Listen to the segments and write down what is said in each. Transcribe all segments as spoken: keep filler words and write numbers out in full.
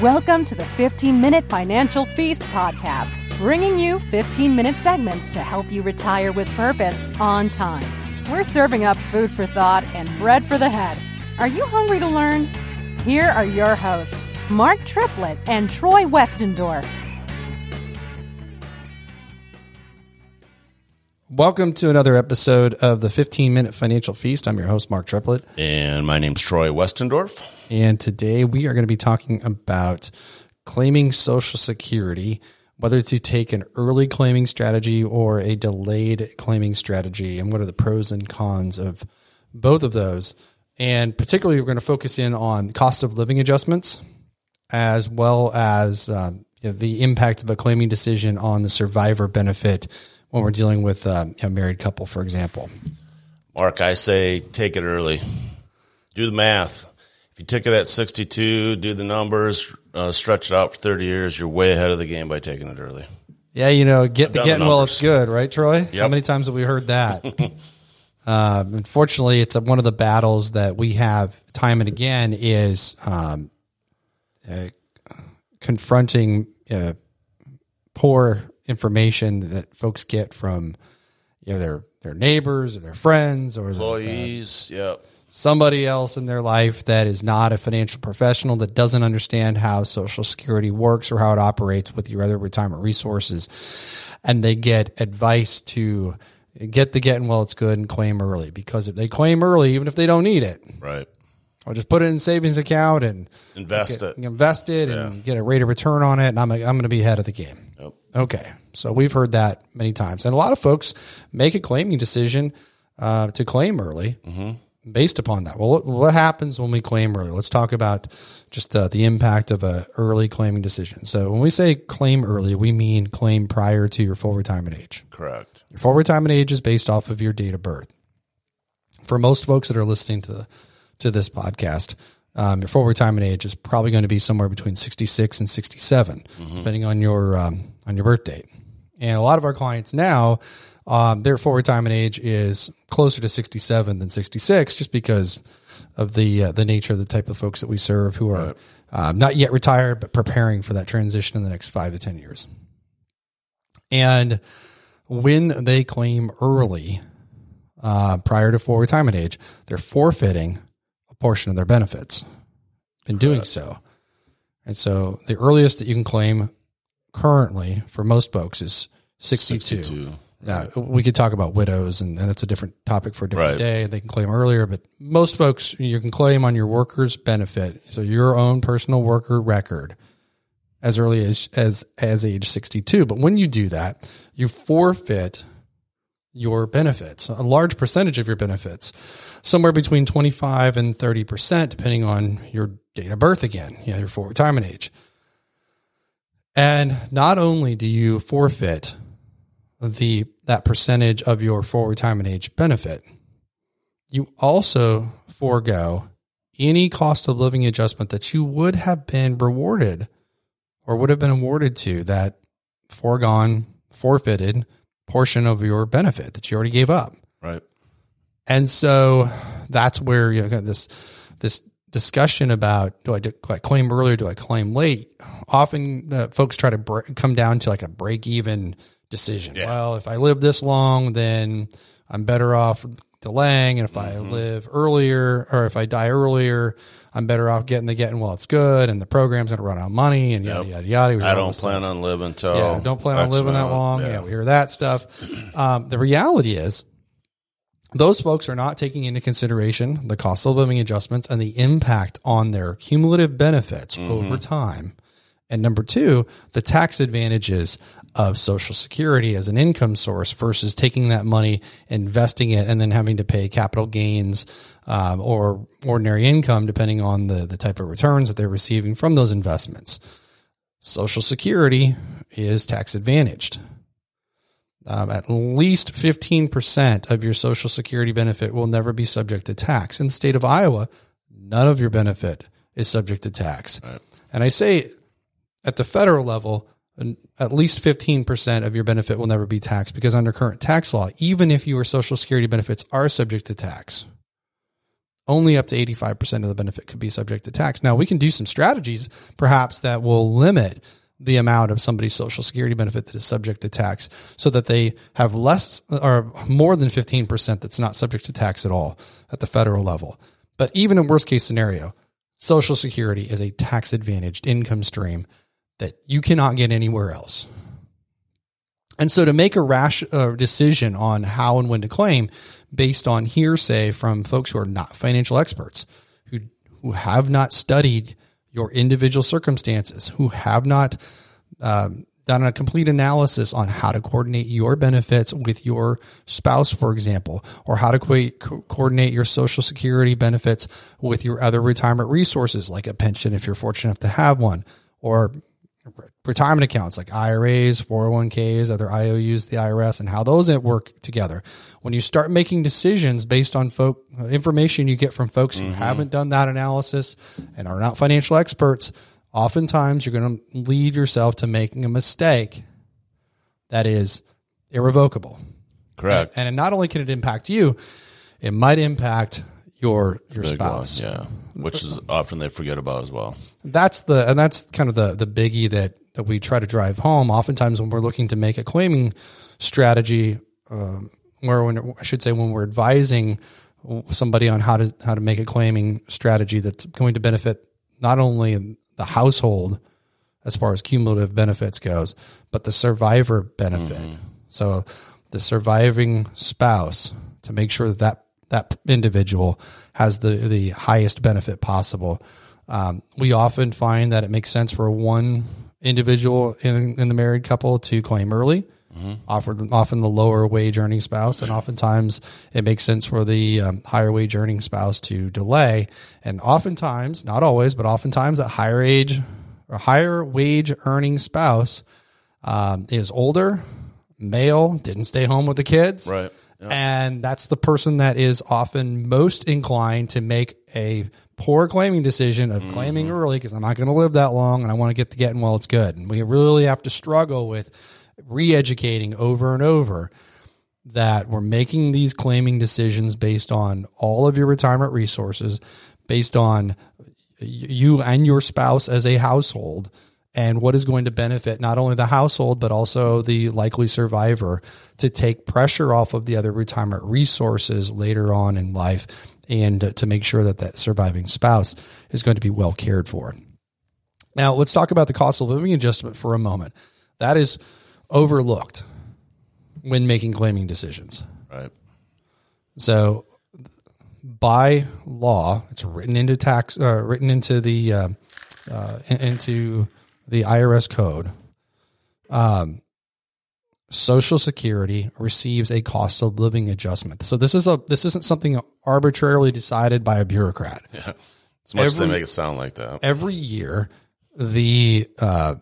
Welcome to the fifteen-Minute Financial Feast podcast, bringing you fifteen-minute segments to help you retire with purpose on time. We're serving up food for thought and bread for the head. Are you hungry to learn? Here are your hosts, Mark Triplett and Troy Westendorf. Welcome to another episode of the fifteen-Minute Financial Feast. I'm your host, Mark Triplett. And my name's Troy Westendorf. And today we are going to be talking about claiming Social Security, whether to take an early claiming strategy or a delayed claiming strategy, and what are the pros and cons of both of those. And particularly, we're going to focus in on cost of living adjustments, as well as um, you know, the impact of a claiming decision on the survivor benefit when we're dealing with um, a married couple, for example. Mark, I say take it early. Do the math. If you took it at sixty-two, do the numbers, uh, stretch it out for thirty years, you're way ahead of the game by taking it early. Yeah, you know, get the getting well, it's good, right, Troy? Yep. How many times have we heard that? uh, unfortunately, it's a, one of the battles that we have time and again is um, uh, confronting uh, poor information that folks get from you know their their neighbors or their friends or employees, the, yep. somebody else in their life that is not a financial professional, that doesn't understand how Social Security works or how it operates with your other retirement resources, and they get advice to get the getting well, it's good, and claim early, because if they claim early, even if they don't need it, right, I'll just put it in a savings account and invest get, it, invest it, yeah. and get a rate of return on it, and I'm I'm going to be ahead of the game. Yep. Okay, so we've heard that many times, and a lot of folks make a claiming decision uh, to claim early mm-hmm. based upon that. Well, what, what happens when we claim early? Let's talk about just uh, the impact of a early claiming decision. So when we say claim early, we mean claim prior to your full retirement age. Correct. Your full retirement age is based off of your date of birth. For most folks that are listening to the, to this podcast, Um, your full retirement age is probably going to be somewhere between sixty-six and sixty-seven, mm-hmm. depending on your um, on your birth date. And a lot of our clients now, um, their full retirement age is closer to sixty-seven than sixty-six, just because of the uh, the nature of the type of folks that we serve, who are right. uh, not yet retired but preparing for that transition in the next five to ten years. And when they claim early, uh, prior to full retirement age, they're forfeiting portion of their benefits, been doing Correct. so. And so the earliest that you can claim currently for most folks is sixty-two. sixty-two. Now, right. we could talk about widows, and, and that's a different topic for a different right. day. They can claim earlier, but most folks, you can claim on your worker's benefit, so your own personal worker record, as early as, as, as age sixty-two. But when you do that, you forfeit your benefits, a large percentage of your benefits, somewhere between twenty-five and thirty percent, depending on your date of birth again, you know, your full retirement age. And not only do you forfeit the that percentage of your full retirement age benefit, you also forego any cost of living adjustment that you would have been rewarded or would have been awarded to that foregone, forfeited portion of your benefit that you already gave up. Right. And so that's where you got this this discussion about, do I, do I claim early or do I claim late? Often uh, folks try to break, come down to like a break-even decision. Yeah. Well, if I live this long, then I'm better off delaying. And if mm-hmm. I live earlier, or if I die earlier, I'm better off getting the getting well, it's good, and the program's going to run out of money, and yada, yada, yada. We I don't plan stuff. on living until Yeah, don't plan on living that long. Yeah. yeah, we hear that stuff. Um, the reality is, those folks are not taking into consideration the cost of living adjustments and the impact on their cumulative benefits mm-hmm. over time. And number two, the tax advantages of Social Security as an income source versus taking that money, investing it, and then having to pay capital gains um, or ordinary income, depending on the, the type of returns that they're receiving from those investments. Social Security is tax advantaged. Um, at least fifteen percent of your Social Security benefit will never be subject to tax. In the state of Iowa, none of your benefit is subject to tax. Right. And I say at the federal level, at least fifteen percent of your benefit will never be taxed, because under current tax law, even if your Social Security benefits are subject to tax, only up to eighty-five percent of the benefit could be subject to tax. Now, we can do some strategies perhaps that will limit the amount of somebody's Social Security benefit that is subject to tax so that they have less or more than fifteen percent that's not subject to tax at all at the federal level. But even in worst case scenario, Social Security is a tax advantaged income stream that you cannot get anywhere else. And so to make a rash uh, decision on how and when to claim based on hearsay from folks who are not financial experts, who who have not studied your individual circumstances, who have not um, done a complete analysis on how to coordinate your benefits with your spouse, for example, or how to co- co- coordinate your Social Security benefits with your other retirement resources, like a pension if you're fortunate enough to have one, or retirement accounts like I R As, four oh one k's, other I O Us, the I R S, and how those work together. When you start making decisions based on folk information you get from folks mm-hmm. who haven't done that analysis and are not financial experts, oftentimes you're going to lead yourself to making a mistake that is irrevocable. Correct. And, and not only can it impact you, it might impact your your Big spouse. One, yeah, which is often they forget about as well. That's the and that's kind of the the biggie that, that we try to drive home. Oftentimes, when we're looking to make a claiming strategy, um, where when I should say when we're advising somebody on how to how to make a claiming strategy that's going to benefit not only the household as far as cumulative benefits goes, but the survivor benefit. Mm-hmm. So the surviving spouse, to make sure that that that individual has the, the highest benefit possible. Um, we often find that it makes sense for one individual in, in the married couple to claim early, mm-hmm. offer, often the lower wage earning spouse, and oftentimes it makes sense for the um, higher wage earning spouse to delay. And oftentimes, not always, but oftentimes that higher age or higher wage earning spouse um, is older, male, didn't stay home with the kids. Right. Yeah. And that's the person that is often most inclined to make a poor claiming decision of mm-hmm. claiming early because I'm not going to live that long and I want to get to getting while it's good. And we really have to struggle with re-educating over and over that we're making these claiming decisions based on all of your retirement resources, based on you and your spouse as a household, and what is going to benefit not only the household, but also the likely survivor to take pressure off of the other retirement resources later on in life and to make sure that that surviving spouse is going to be well cared for. Now, let's talk about the cost of living adjustment for a moment. That is overlooked when making claiming decisions. Right. So by law, it's written into tax, uh, written into the, uh, uh, into the I R S code, um, Social Security receives a cost of living adjustment. So this is a this isn't something arbitrarily decided by a bureaucrat. Yeah, as much as they make it sound like that. Every year, the uh,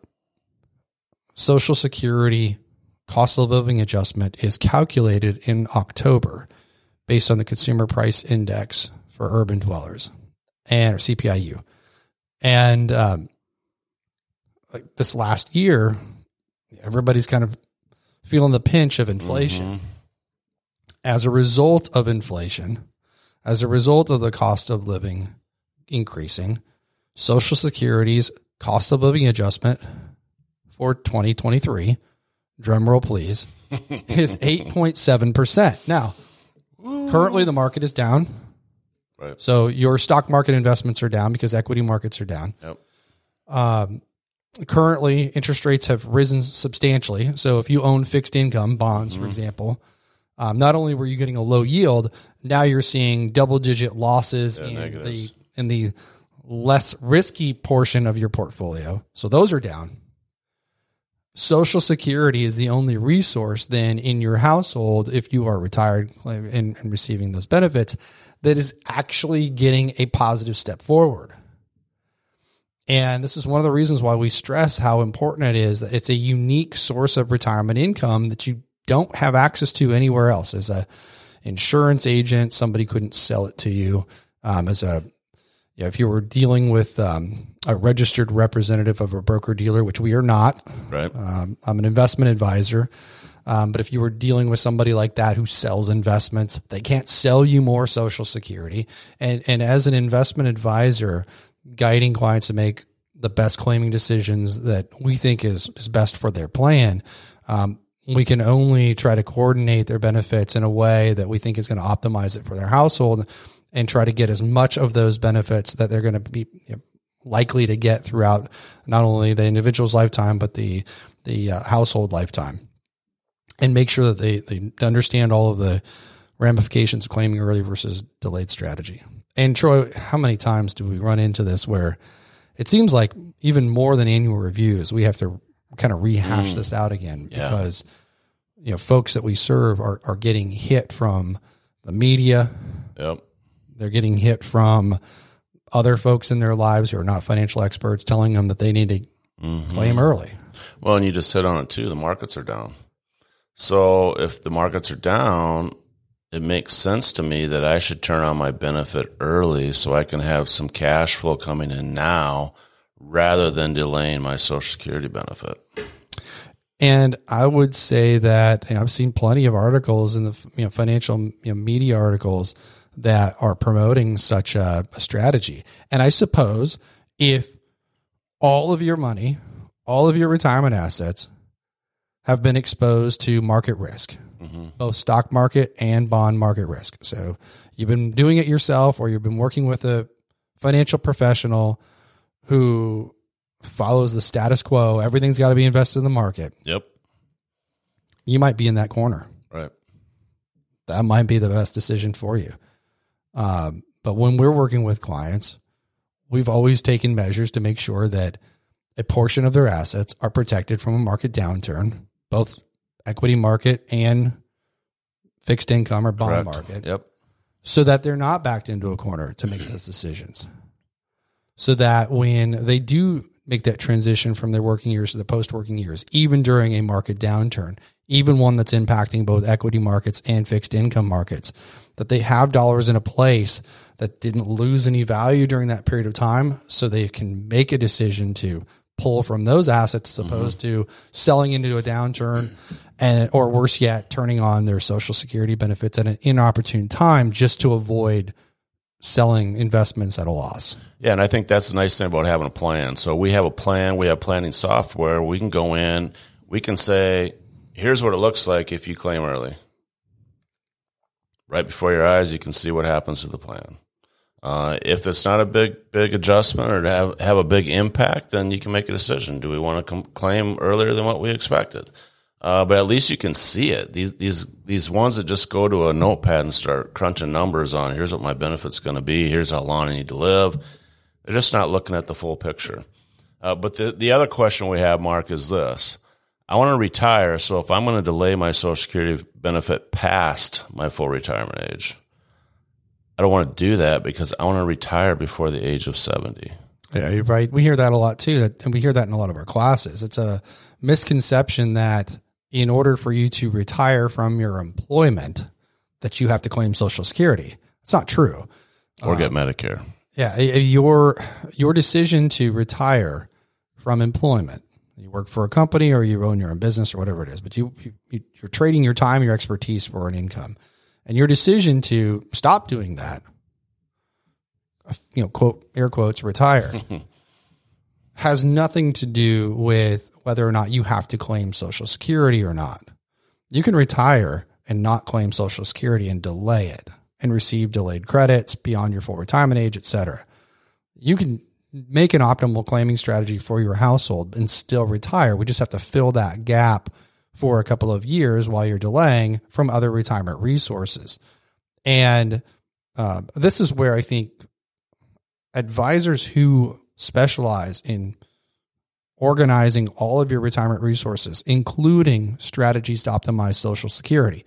Social Security cost of living adjustment is calculated in October based on the Consumer Price Index for urban dwellers and or C P I U, and um, like this last year, everybody's kind of feeling the pinch of inflation. Mm-hmm. As a result of inflation, as a result of the cost of living increasing, Social Security's cost of living adjustment for twenty twenty-three, drum roll please, is eight point seven percent. Now, Ooh. Currently the market is down. Right. So your stock market investments are down because equity markets are down. Yep. Um, Currently, interest rates have risen substantially. So if you own fixed income bonds, mm-hmm. for example, um, not only were you getting a low yield, now you're seeing double-digit losses yeah, in negatives. the in the less risky portion of your portfolio. So those are down. Social Security is the only resource then in your household, if you are retired and, and receiving those benefits, that is actually getting a positive step forward. And this is one of the reasons why we stress how important it is that it's a unique source of retirement income that you don't have access to anywhere else. As a insurance agent, somebody couldn't sell it to you. Um, as a, you know, if you were dealing with um, a registered representative of a broker dealer, which we are not. Right. Um, I'm an investment advisor. Um, but if you were dealing with somebody like that who sells investments, they can't sell you more Social Security. And, and as an investment advisor, guiding clients to make the best claiming decisions that we think is, is best for their plan, um, we can only try to coordinate their benefits in a way that we think is going to optimize it for their household and try to get as much of those benefits that they're going to be you know, likely to get throughout not only the individual's lifetime, but the, the uh, household lifetime, and make sure that they, they understand all of the ramifications of claiming early versus delayed strategy. And Troy, how many times do we run into this where it seems like even more than annual reviews, we have to kind of rehash mm. this out again yeah. because, you know, folks that we serve are, are getting hit from the media. Yep. They're getting hit from other folks in their lives who are not financial experts telling them that they need to mm-hmm. claim early. Well, and you just hit on it too. The markets are down. So if the markets are down, it makes sense to me that I should turn on my benefit early so I can have some cash flow coming in now rather than delaying my Social Security benefit. And I would say that, and I've seen plenty of articles in the you know, financial you know, media articles that are promoting such a, a strategy. And I suppose if all of your money, all of your retirement assets have been exposed to market risk, mm-hmm. both stock market and bond market risk. So you've been doing it yourself or you've been working with a financial professional who follows the status quo. Everything's got to be invested in the market. Yep. You might be in that corner. Right. That might be the best decision for you. Um, but when we're working with clients, we've always taken measures to make sure that a portion of their assets are protected from a market downturn, both equity market and fixed income or bond Correct. market. Yep. So that they're not backed into a corner to make those decisions. So that when they do make that transition from their working years to the post-working years, even during a market downturn, even one that's impacting both equity markets and fixed income markets, that they have dollars in a place that didn't lose any value during that period of time, so they can make a decision to pull from those assets as opposed mm-hmm. to selling into a downturn, and or worse yet, turning on their Social Security benefits at an inopportune time just to avoid selling investments at a loss. Yeah, and I think that's the nice thing about having a plan. So we have a plan, we have planning software, we can go in, we can say, here's what it looks like if you claim early. Right before your eyes, you can see what happens to the plan. Uh, if it's not a big, big adjustment or to have, have a big impact, then you can make a decision. Do we want to com- claim earlier than what we expected? Uh, but at least you can see it. These, these, these ones that just go to a notepad and start crunching numbers on, here's what my benefit's going to be, here's how long I need to live. They're just not looking at the full picture. Uh, but the, the other question we have, Mark, is this. I want to retire, so if I'm going to delay my Social Security benefit past my full retirement age, I don't want to do that because I want to retire before the age of seventy. Yeah, you're right. We hear that a lot too, and we hear that in a lot of our classes. It's a misconception that in order for you to retire from your employment, that you have to claim Social Security. It's not true. Or get um, Medicare. Yeah, your your decision to retire from employment, you work for a company or you own your own business or whatever it is, but you, you you're trading your time, your expertise for an income. And your decision to stop doing that, you know, quote, air quotes, retire, has nothing to do with whether or not you have to claim Social Security or not. You can retire and not claim Social Security and delay it and receive delayed credits beyond your full retirement age, et cetera. You can make an optimal claiming strategy for your household and still retire. We just have to fill that gap for a couple of years while you're delaying from other retirement resources. And uh, this is where I think advisors who specialize in organizing all of your retirement resources, including strategies to optimize Social Security,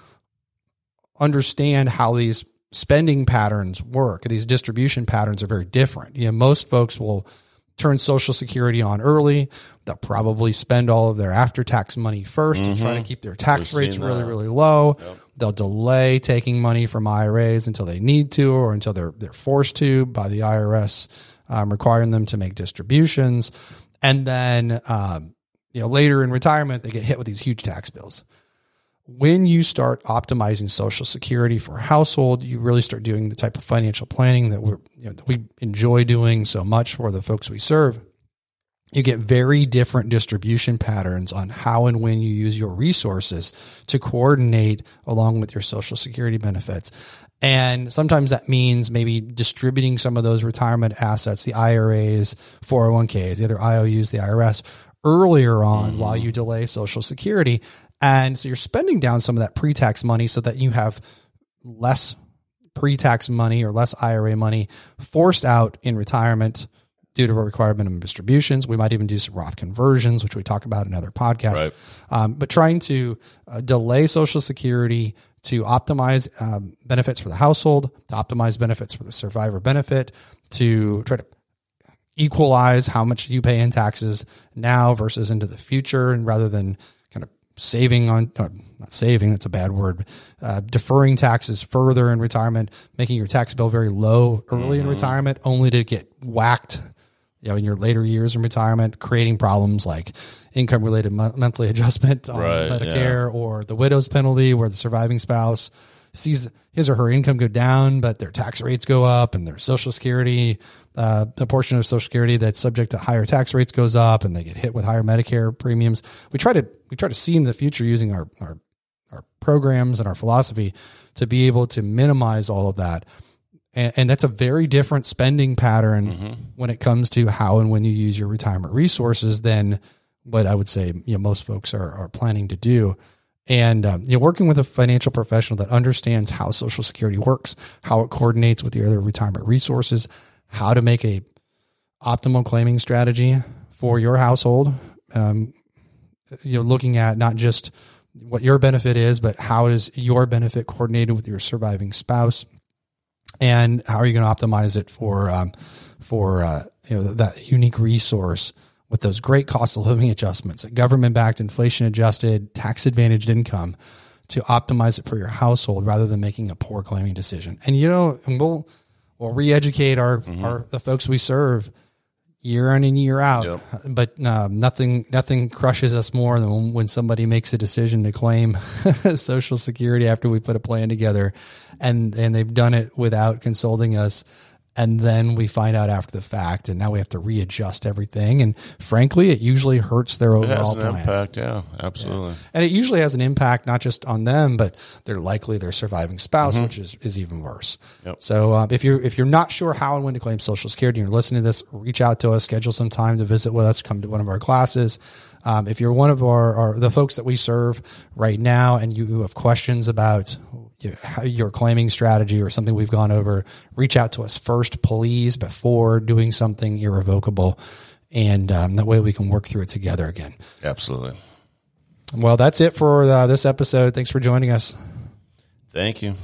understand how these spending patterns work. These distribution patterns are very different. You know, most folks will turn Social Security on early. They'll probably spend all of their after-tax money first mm-hmm. and try to keep their tax We've rates really, really low. Yep. They'll delay taking money from I R As until they need to or until they're they're forced to by the I R S, um, requiring them to make distributions. And then, um, you know, later in retirement, they get hit with these huge tax bills. when you start optimizing Social Security for a household, you really start doing the type of financial planning that we're, you know, that we enjoy doing so much for the folks we serve. You get very different distribution patterns on how and when you use your resources to coordinate along with your Social Security benefits. And sometimes that means maybe distributing some of those retirement assets, the I R As, four oh one k's, the other I O Us, the I R S, earlier on mm-hmm. while you delay Social Security. And so you're spending down some of that pre-tax money so that you have less pre-tax money or less I R A money forced out in retirement due to required minimum distributions. We might even do some Roth conversions, which we talk about in other podcasts. Right. Um, but trying to uh, delay Social Security to optimize um, benefits for the household, to optimize benefits for the survivor benefit, to try to equalize how much you pay in taxes now versus into the future, and rather than kind of saving on, uh, not saving, that's a bad word, uh, deferring taxes further in retirement, making your tax bill very low early mm-hmm. in retirement, only to get whacked, you know, in your later years in retirement, creating problems like income-related mo- monthly adjustment on right, Medicare, yeah. or the widow's penalty, where the surviving spouse sees his or her income go down, but their tax rates go up, and their Social Security, uh, a portion of Social Security that's subject to higher tax rates goes up, and they get hit with higher Medicare premiums. We try to we try to see in the future using our our, our programs and our philosophy to be able to minimize all of that. And, and that's a very different spending pattern mm-hmm. when it comes to how and when you use your retirement resources than what I would say, you know, most folks are, are planning to do. And, um, you know, working with a financial professional that understands how Social Security works, how it coordinates with your other retirement resources, how to make a optimal claiming strategy for your household. Um, you know, looking at not just what your benefit is, but how is your benefit coordinated with your surviving spouse, and how are you going to optimize it for, um, for, uh, you know, that unique resource with those great cost of living adjustments, government-backed, inflation-adjusted, tax-advantaged income, to optimize it for your household rather than making a poor claiming decision. And, you know, and we'll we'll re-educate our, mm-hmm. our the folks we serve year in and year out. Yep. But um, nothing nothing crushes us more than when, when somebody makes a decision to claim Social Security after we put a plan together, and and they've done it without consulting us. And then we find out after the fact, and now we have to readjust everything. And frankly, it usually hurts their overall plan. It has an plan. impact, yeah, absolutely. Yeah. And it usually has an impact not just on them, but they're likely their surviving spouse, mm-hmm. which is, is even worse. Yep. So uh, if you're if you're not sure how and when to claim Social Security, and you're listening to this, reach out to us, schedule some time to visit with us, come to one of our classes. Um, if you're one of our, our the folks that we serve right now, and you have questions about your claiming strategy or something we've gone over, reach out to us first, please, before doing something irrevocable. And um, that way we can work through it together again. Absolutely. Well, that's it for uh, this episode. Thanks for joining us. Thank you.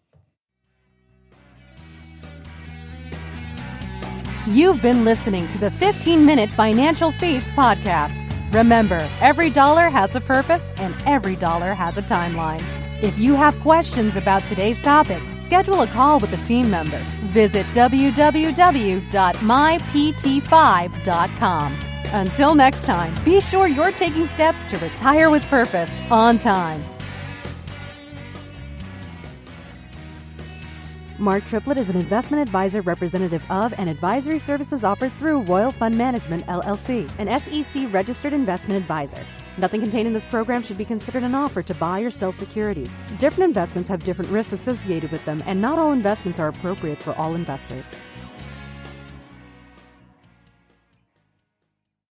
You've been listening to the fifteen minute Financial Feast podcast. Remember, every dollar has a purpose and every dollar has a timeline. If you have questions about today's topic, schedule a call with a team member. Visit w w w dot my p t five dot com. Until next time, be sure you're taking steps to retire with purpose on time. Mark Triplett is an investment advisor representative of and advisory services offered through Royal Fund Management, L L C, an S E C-registered investment advisor. Nothing contained in this program should be considered an offer to buy or sell securities. Different investments have different risks associated with them, and not all investments are appropriate for all investors.